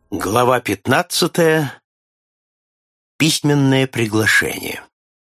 Глава 15. Письменное приглашение.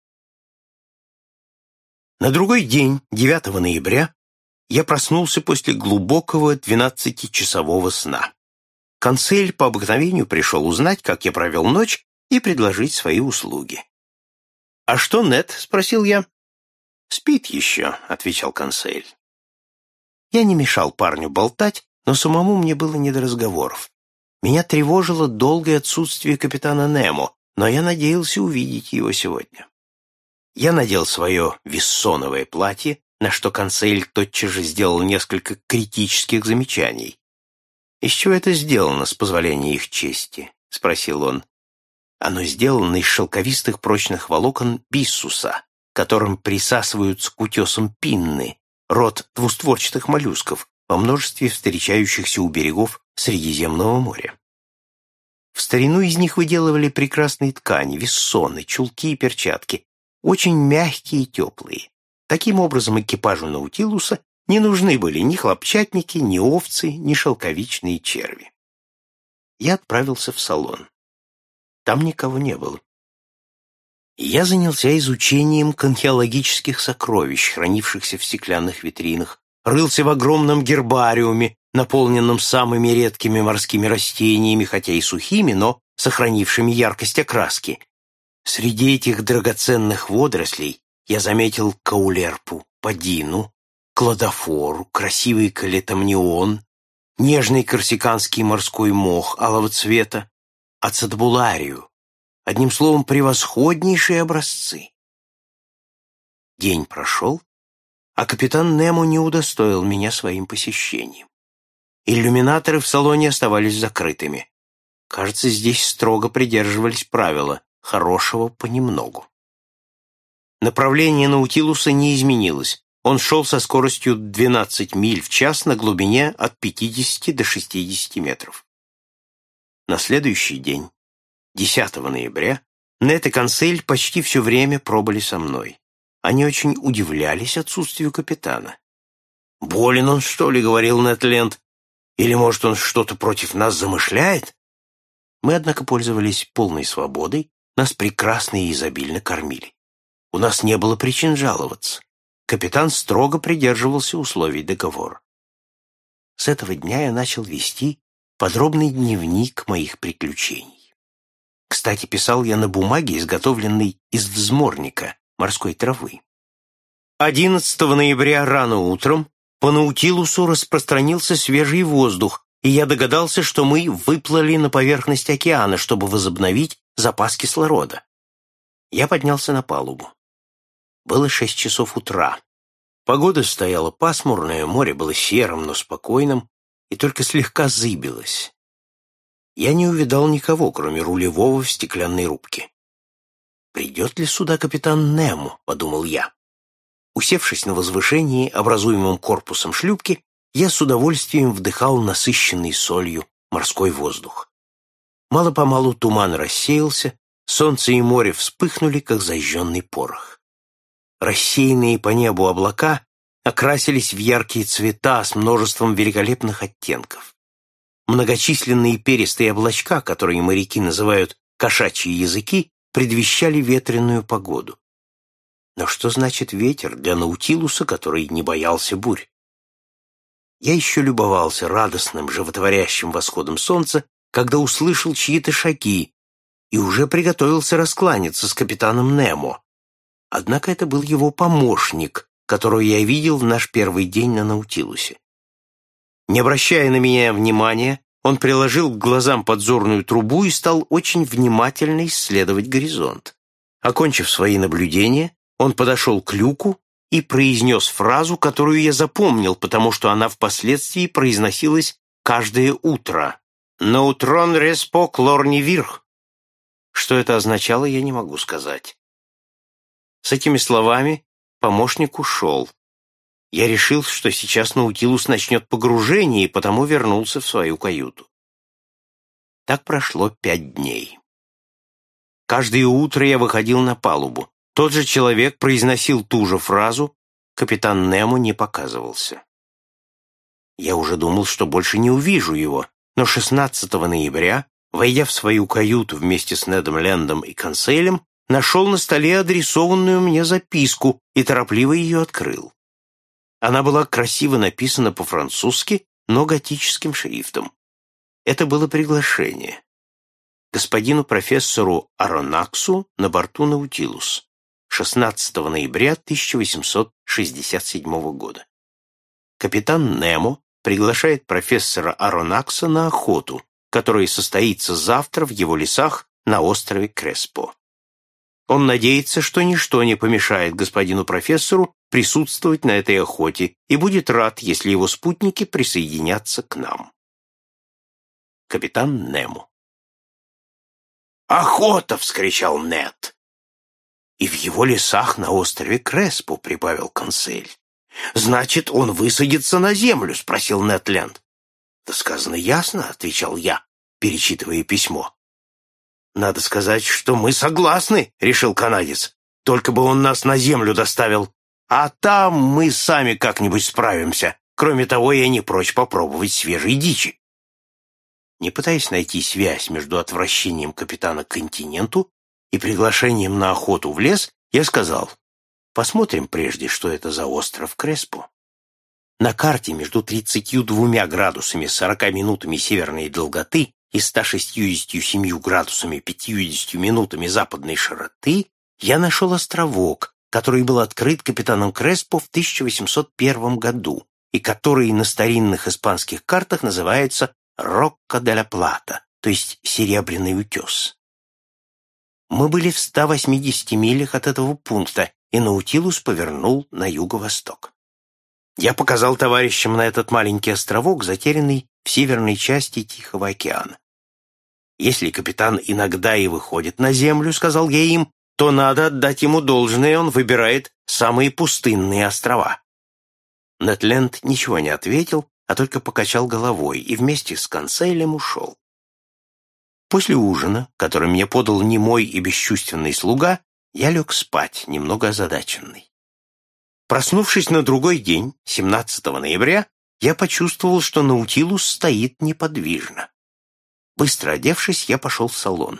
На другой день, 9 ноября, я проснулся после глубокого 12-часового сна. Консель по обыкновению пришел узнать, как я провел ночь, и предложить свои услуги. «А что Нед?» — спросил я. «Спит еще», — отвечал консель. Я не мешал парню болтать, но самому мне было не до разговоров. Меня тревожило долгое отсутствие капитана Немо, но я надеялся увидеть его сегодня. Я надел свое виссоновое платье, на что консель тотчас же сделал несколько критических замечаний. «Из чего это сделано, с позволения их чести?» — спросил он. «Оно сделано из шелковистых прочных волокон биссуса, которым присасываются к утесам пинны, род двустворчатых моллюсков, во множестве встречающихся у берегов Средиземного моря. В старину из них выделывали прекрасные ткани, виссоны, чулки и перчатки, очень мягкие и теплые. Таким образом, экипажу Наутилуса не нужны были ни хлопчатники, ни овцы, ни шелковичные черви. Я отправился в салон. Там никого не было. Я занялся изучением конхеологических сокровищ, хранившихся в стеклянных витринах, рылся в огромном гербариуме, наполненном самыми редкими морскими растениями, хотя и сухими, но сохранившими яркость окраски. Среди этих драгоценных водорослей я заметил каулерпу, падину, кладофору, красивый калетомнион, нежный корсиканский морской мох алого цвета, ацетбуларию, одним словом, превосходнейшие образцы. День прошел, а капитан Немо не удостоил меня своим посещением. Иллюминаторы в салоне оставались закрытыми. Кажется, здесь строго придерживались правила «хорошего понемногу». Направление Наутилуса не изменилось. Он шел со скоростью 12 миль в час на глубине от 50 до 60 метров. На следующий день, 10 ноября, Нед и консель почти все время пробыли со мной. Они очень удивлялись отсутствию капитана. «Болен он, что ли?» — говорил Нед Ленд. «Или, может, он что-то против нас замышляет?» Мы, однако, пользовались полной свободой, нас прекрасно и изобильно кормили. У нас не было причин жаловаться. Капитан строго придерживался условий договора. С этого дня я начал вести подробный дневник моих приключений. Кстати, писал я на бумаге, изготовленной из взморника, морской травы. 11 ноября рано утром по Наутилусу распространился свежий воздух, и я догадался, что мы выплыли на поверхность океана, чтобы возобновить запас кислорода. Я поднялся на палубу. Было 6 часов утра. Погода стояла пасмурная, море было серым, но спокойным, и только слегка зыбилось. Я не увидал никого, кроме рулевого в стеклянной рубке. «Придет ли сюда капитан Немо?» — подумал я. Усевшись на возвышении, образуемом корпусом шлюпки, я с удовольствием вдыхал насыщенный солью морской воздух. Мало-помалу туман рассеялся, солнце и море вспыхнули, как зажженный порох. Рассеянные по небу облака окрасились в яркие цвета с множеством великолепных оттенков. Многочисленные перистые облачка, которые моряки называют кошачьи языки, предвещали ветреную погоду. Но что значит ветер для Наутилуса, который не боялся бурь? Я еще любовался радостным, животворящим восходом солнца, когда услышал чьи-то шаги и уже приготовился раскланяться с капитаном Немо. Однако это был его помощник, которого я видел в наш первый день на Наутилусе. Не обращая на меня внимания, он приложил к глазам подзорную трубу и стал очень внимательно исследовать горизонт. Окончив свои наблюдения, он подошел к люку и произнес фразу, которую я запомнил, потому что она впоследствии произносилась каждое утро. «Наутрон респок лорни вирх». Что это означало, я не могу сказать. С этими словами помощник ушел. Я решил, что сейчас Наутилус начнет погружение, и потому вернулся в свою каюту. Так прошло 5 дней. Каждое утро я выходил на палубу. Тот же человек произносил ту же фразу, капитан Немо не показывался. Я уже думал, что больше не увижу его, но 16 ноября, войдя в свою каюту вместе с Недом Лендом и Конселем, нашел на столе адресованную мне записку и торопливо ее открыл. Она была красиво написана по-французски, но готическим шрифтом. Это было приглашение. Господину профессору Аронаксу на борту Наутилус. 16 ноября 1867 года. Капитан Немо приглашает профессора Аронакса на охоту, которая состоится завтра в его лесах на острове Креспо. Он надеется, что ничто не помешает господину профессору присутствовать на этой охоте и будет рад, если его спутники присоединятся к нам. Капитан Немо. «Охота!» — вскричал Нед. «И в его лесах на острове Креспо», — прибавил Консель. «Значит, он высадится на землю?» — спросил Нед Ленд. «Да сказано ясно», — отвечал я, перечитывая письмо. «Надо сказать, что мы согласны», — решил канадец. «Только бы он нас на землю доставил. А там мы сами как-нибудь справимся. Кроме того, я не прочь попробовать свежей дичи». Не пытаясь найти связь между отвращением капитана к континенту и приглашением на охоту в лес, я сказал: «Посмотрим прежде, что это за остров Креспо». На карте между 32 градусами 40 минутами северной долготы и 167 градусами 50 минутами западной широты я нашел островок, который был открыт капитаном Креспо в 1801 году и который на старинных испанских картах называется Рокка де ла Плата, то есть Серебряный утес. Мы были в 180 милях от этого пункта, и Наутилус повернул на юго-восток. Я показал товарищам на этот маленький островок, затерянный в северной части Тихого океана. «Если капитан иногда и выходит на землю, — сказал я им, — то надо отдать ему должное, он выбирает самые пустынные острова». Нед Ленд ничего не ответил, а только покачал головой и вместе с Конселем ушел. После ужина, который мне подал немой и бесчувственный слуга, я лег спать, немного озадаченный. Проснувшись на другой день, 17 ноября, я почувствовал, что Наутилус стоит неподвижно. Быстро одевшись, я пошел в салон.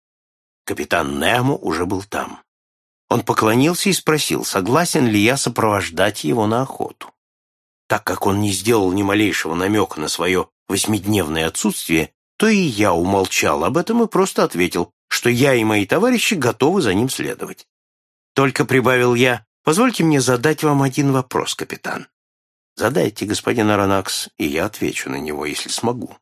Капитан Немо уже был там. Он поклонился и спросил, согласен ли я сопровождать его на охоту. Так как он не сделал ни малейшего намека на свое 8-дневное отсутствие, то и я умолчал об этом и просто ответил, что я и мои товарищи готовы за ним следовать. Только, прибавил я, позвольте мне задать вам один вопрос, капитан. Задайте, господин Аронакс, и я отвечу на него, если смогу.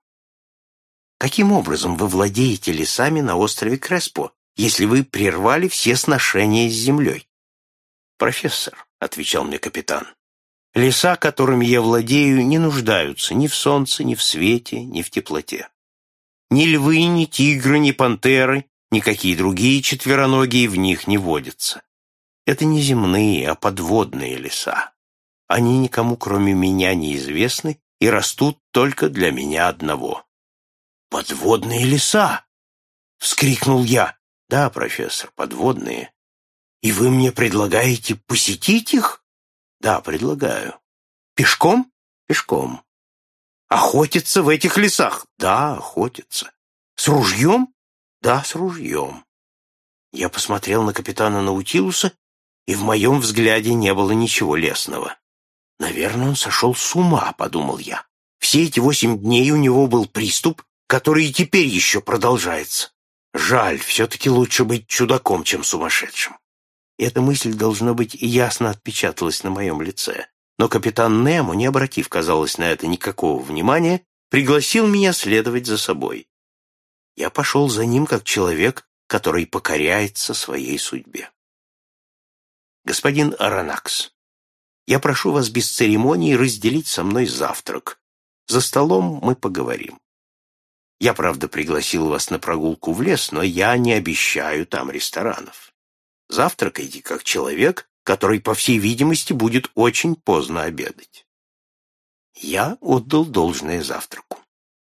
Каким образом вы владеете лесами на острове Креспо, если вы прервали все сношения с землей? Профессор, — отвечал мне капитан, — леса, которыми я владею, не нуждаются ни в солнце, ни в свете, ни в теплоте. Ни львы, ни тигры, ни пантеры, никакие другие четвероногие в них не водятся. Это не земные, а подводные леса. Они никому, кроме меня, неизвестны и растут только для меня одного. «Подводные леса!» — вскрикнул я. «Да, профессор, подводные. И вы мне предлагаете посетить их?» «Да, предлагаю». «Пешком?» «Пешком». «Охотиться в этих лесах?» «Да, охотиться». «С ружьем?» «Да, с ружьем». Я посмотрел на капитана Наутилуса, и в моем взгляде не было ничего лесного. «Наверное, он сошел с ума», — подумал я. «Все эти 8 дней у него был приступ, который и теперь еще продолжается. Жаль, все-таки лучше быть чудаком, чем сумасшедшим». Эта мысль, должно быть, ясно отпечаталась на моем лице. Но капитан Немо, не обратив, казалось, на это никакого внимания, пригласил меня следовать за собой. Я пошел за ним как человек, который покоряется своей судьбе. «Господин Аронакс, я прошу вас без церемоний разделить со мной завтрак. За столом мы поговорим. Я, правда, пригласил вас на прогулку в лес, но я не обещаю там ресторанов. Завтракайте как человек, который, по всей видимости, будет очень поздно обедать». Я отдал должное завтраку.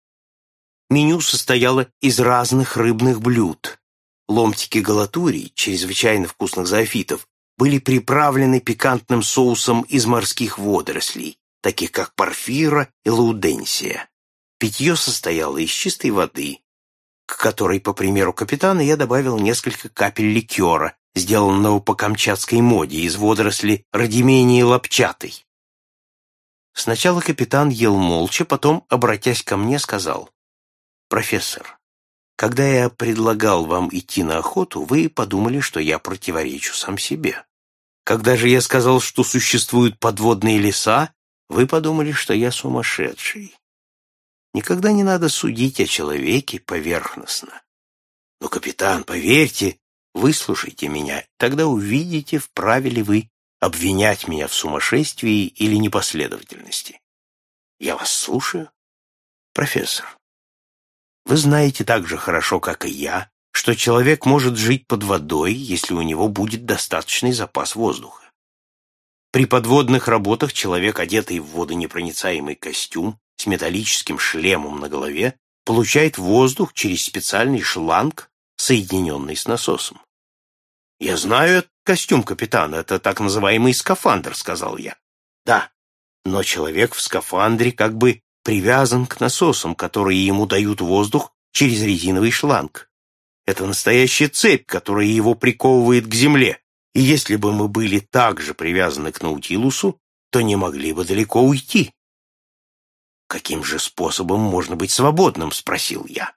Меню состояло из разных рыбных блюд. Ломтики галатурий, чрезвычайно вкусных зоофитов, были приправлены пикантным соусом из морских водорослей, таких как порфира и лауденсия. Питье состояло из чистой воды, к которой, по примеру капитана, я добавил несколько капель ликера, сделанного по камчатской моде из водоросли радимении лапчатой. Сначала капитан ел молча, потом, обратясь ко мне, сказал: «Профессор, когда я предлагал вам идти на охоту, вы подумали, что я противоречу сам себе. Когда же я сказал, что существуют подводные леса, вы подумали, что я сумасшедший. Никогда не надо судить о человеке поверхностно. Но, капитан, поверьте, выслушайте меня, тогда увидите, вправе ли вы обвинять меня в сумасшествии или непоследовательности. Я вас слушаю. Профессор, вы знаете так же хорошо, как и я, что человек может жить под водой, если у него будет достаточный запас воздуха. При подводных работах человек, одетый в водонепроницаемый костюм с металлическим шлемом на голове, получает воздух через специальный шланг, соединенный с насосом. «Я знаю этот костюм, капитан, это так называемый скафандр», — сказал я. «Да, но человек в скафандре как бы привязан к насосам, которые ему дают воздух через резиновый шланг. Это настоящая цепь, которая его приковывает к земле, и если бы мы были так же привязаны к Наутилусу, то не могли бы далеко уйти». «Каким же способом можно быть свободным?» — спросил я.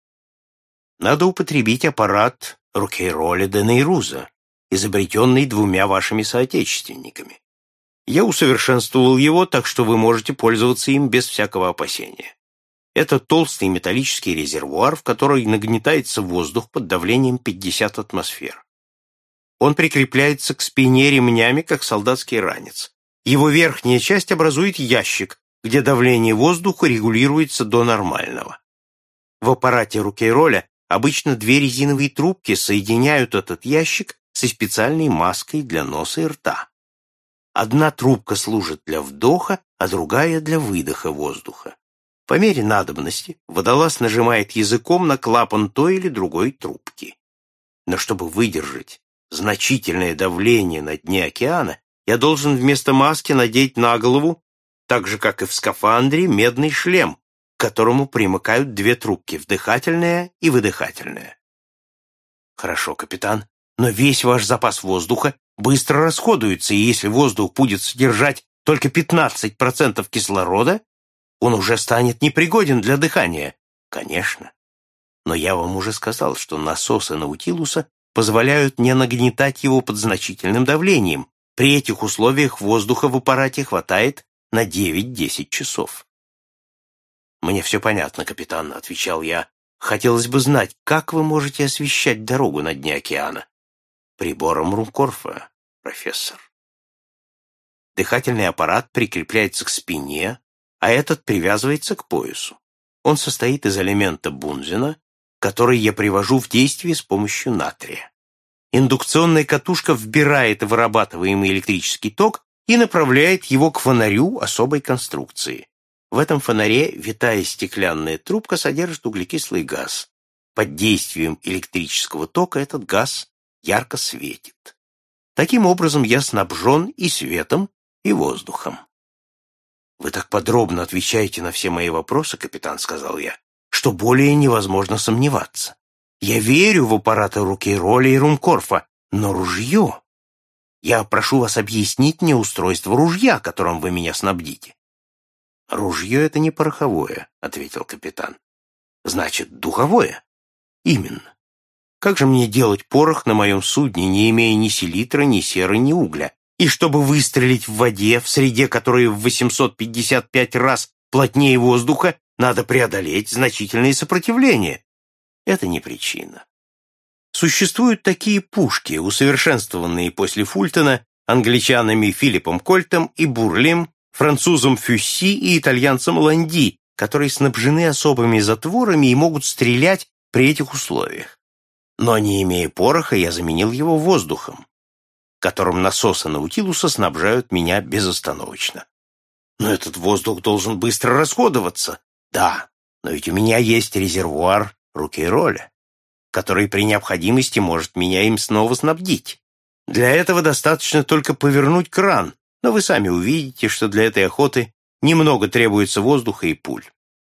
«Надо употребить аппарат Рукейроля де Нейруза, изобретенный двумя вашими соотечественниками. Я усовершенствовал его, так что вы можете пользоваться им без всякого опасения. Это толстый металлический резервуар, в который нагнетается воздух под давлением 50 атмосфер. Он прикрепляется к спине ремнями, как солдатский ранец. Его верхняя часть образует ящик, где давление воздуха регулируется до нормального. В аппарате Рукейроля обычно две резиновые трубки соединяют этот ящик со специальной маской для носа и рта. Одна трубка служит для вдоха, а другая для выдоха воздуха. По мере надобности водолаз нажимает языком на клапан той или другой трубки. Но чтобы выдержать значительное давление на дне океана, я должен вместо маски надеть на голову, так же, как и в скафандре, медный шлем, к которому примыкают две трубки, вдыхательная и выдыхательная. Хорошо, капитан, но весь ваш запас воздуха быстро расходуется, и если воздух будет содержать только 15% кислорода, он уже станет непригоден для дыхания. Конечно. Но я вам уже сказал, что насосы Наутилуса позволяют не нагнетать его под значительным давлением. При этих условиях воздуха в аппарате хватает на 9-10 часов. «Мне все понятно, капитан», — отвечал я. «Хотелось бы знать, как вы можете освещать дорогу на дне океана?» «Прибором Румкорфа, профессор». Дыхательный аппарат прикрепляется к спине, а этот привязывается к поясу. Он состоит из элемента Бунзена, который я привожу в действие с помощью натрия. Индукционная катушка вбирает вырабатываемый электрический ток и направляет его к фонарю особой конструкции. В этом фонаре витая стеклянная трубка содержит углекислый газ. Под действием электрического тока этот газ ярко светит. Таким образом, я снабжен и светом, и воздухом. «Вы так подробно отвечаете на все мои вопросы, капитан», — сказал я, «что более невозможно сомневаться. Я верю в аппараты Рукейроля и Румкорфа, но ружье... Я прошу вас объяснить мне устройство ружья, которым вы меня снабдите». «Ружье — это не пороховое», — ответил капитан. «Значит, духовое?» «Именно. Как же мне делать порох на моем судне, не имея ни селитры, ни серы, ни угля? И чтобы выстрелить в воде, в среде которой в 855 раз плотнее воздуха, надо преодолеть значительные сопротивления. Это не причина. Существуют такие пушки, усовершенствованные после Фултона англичанами Филиппом Кольтом и Бурлем, французом Фюсси и итальянцем Ланди, которые снабжены особыми затворами и могут стрелять при этих условиях. Но не имея пороха, я заменил его воздухом, которым насосы Наутилуса снабжают меня безостановочно. Но этот воздух должен быстро расходоваться. Да, но ведь у меня есть резервуар Рукейроля, который при необходимости может меня им снова снабдить. Для этого достаточно только повернуть кран, но вы сами увидите, что для этой охоты немного требуется воздуха и пуль.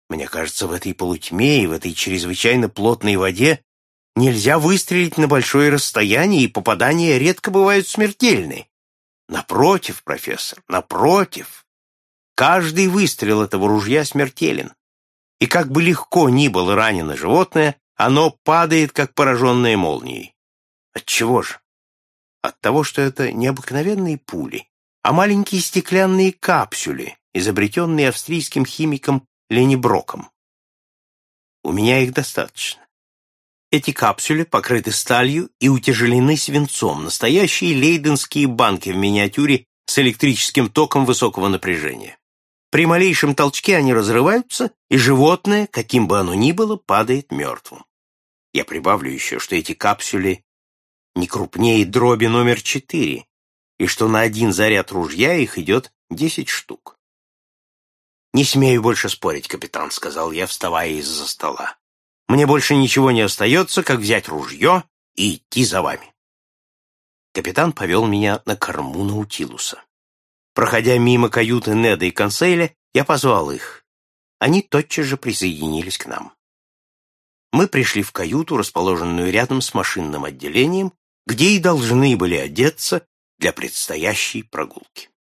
Мне кажется, в этой полутьме и в этой чрезвычайно плотной воде нельзя выстрелить на большое расстояние, и попадания редко бывают смертельны. Напротив, профессор, напротив. Каждый выстрел этого ружья смертелен. И как бы легко ни было ранено животное, оно падает, как пораженное молнией. Отчего же? От того, что это не обыкновенные пули, а маленькие стеклянные капсюли, изобретенные австрийским химиком Лени Броком. У меня их достаточно. Эти капсюли покрыты сталью и утяжелены свинцом, настоящие лейденские банки в миниатюре с электрическим током высокого напряжения. При малейшем толчке они разрываются, и животное, каким бы оно ни было, падает мертвым. Я прибавлю еще, что эти капсюли не крупнее дроби номер 4, и что на один заряд ружья их идет 10 штук. «Не смею больше спорить, капитан», — сказал я, вставая из-за стола. «Мне больше ничего не остается, как взять ружье и идти за вами». Капитан повел меня на корму Наутилуса. Проходя мимо каюты Неда и Консейля, я позвал их. Они тотчас же присоединились к нам. Мы пришли в каюту, расположенную рядом с машинным отделением, где и должны были одеться для предстоящей прогулки.